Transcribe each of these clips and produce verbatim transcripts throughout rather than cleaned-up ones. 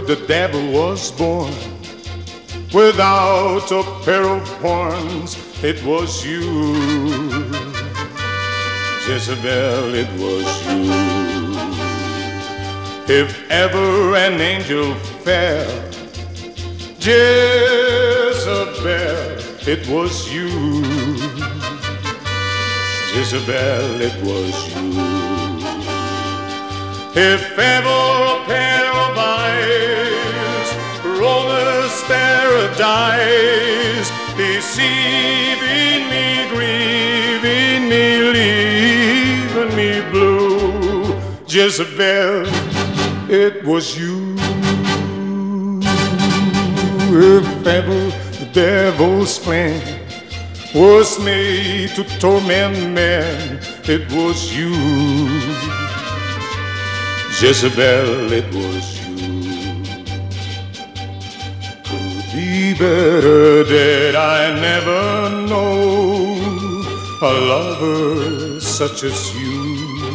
the devil was born without a pair of horns. It was you, Jezebel, it was you. If ever an angel fell, Jezebel, it was you. Jezebel, it was you. If ever a pair of eyes roamed paradise, deceiving me, grieving me, leaving me blue, Jezebel, it was you. If ever the devil's plan was made to torment men, it was you, Jezebel, it was you. Could be better did I never know a lover such as you,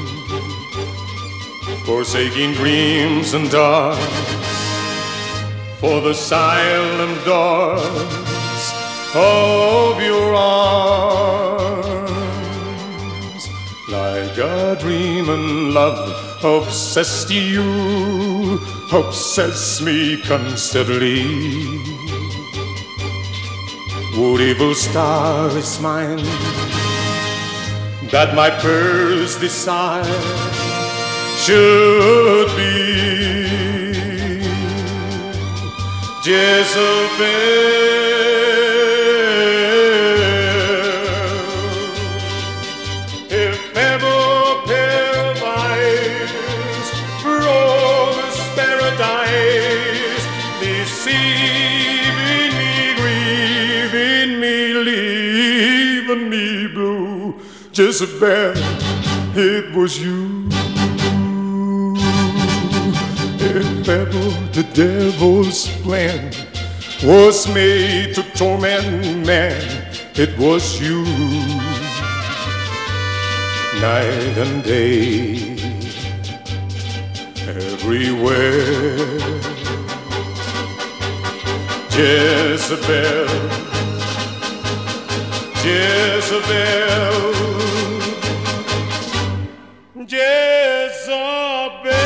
forsaking dreams and darts for the silent doors of your arms. Like a dream and love obsessed you, obsess me constantly. Would evil star is mine, that my first desire should be Jezebel. If ever a pair of eyes promised paradise, deceiving me, grieving me, leaving me blue, Jezebel, it was you. If ever the devil's plan was made to torment man, it was you. Night and day, everywhere, Jezebel, Jezebel, Jezebel.